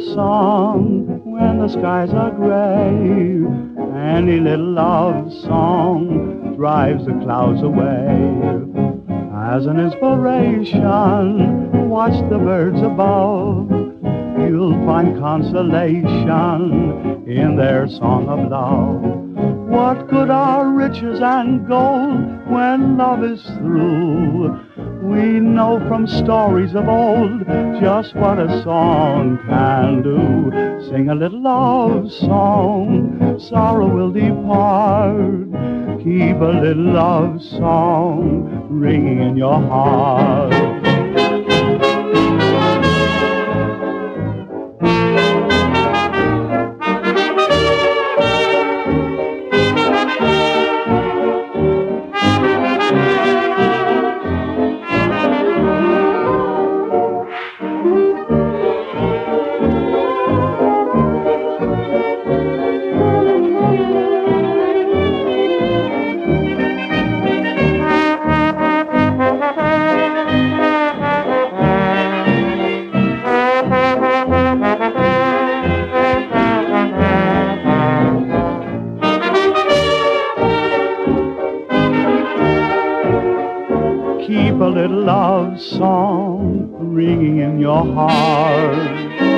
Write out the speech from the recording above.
song when the skies are gray. Any little love song drives the clouds away. As an inspiration, watch the birds above. You'll find consolation in their song of love. What good are riches and gold when love is through? We know from stories of old just what a song can do. Sing a little love song, sorrow will depart. Keep a little love song ringing in your heart. Keep a little love song ringing in your heart.